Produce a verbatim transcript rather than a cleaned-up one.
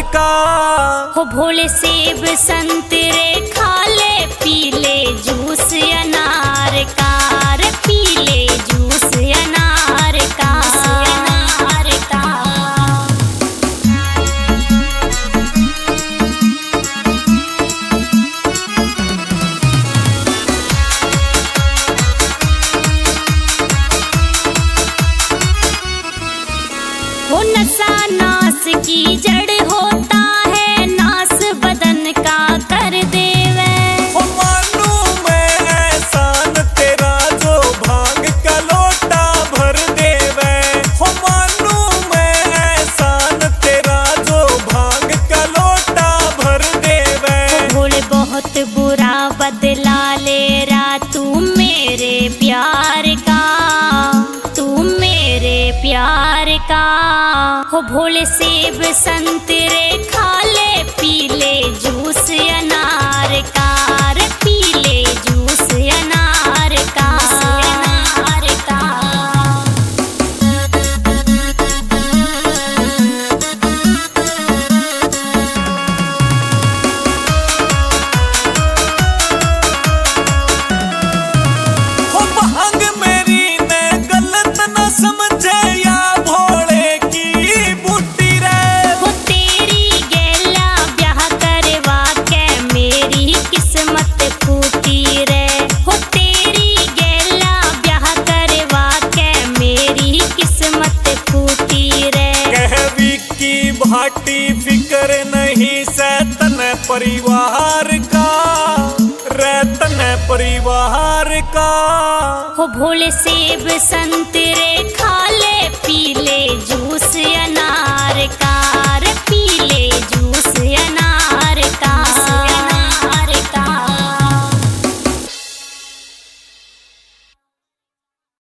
का। हो भोले सेब संतरे खा ले, पी ले जूस अनार का, रे पी ले जूस अनार का, अनार का। हो नशा नाश की जड़ होता है, नाश बदन का कर देवे। हो मानू मैं एहसान तेरा जो भांग का लोटा भर देवे। हो मानू मैं एहसान तेरा जो भांग का लोटा भर देवे। भोले बहुत बुरा बदला ले रहा तू मेरे प्यार का, तू मेरे प्यार का। हो भोले सेब संतरे खा ले, पी ले जूस अनार का, रे पी ले जूस अनार का, अनार का। हो भांग मेरी ने गलत न समझे या भोले की बूटी रे। हो तेरी गेला ब्याह करवा के मेरी किस्मत फूटी रे। हो तेरी गेला ब्याह करवा के मेरी किस्मत फूटी रे। कहवी की भाटी फिक्र नहीं सैतन परिवार का, रतन परिवार का। हो भोले सेब संतरे खा ले, पी ले जूस अनार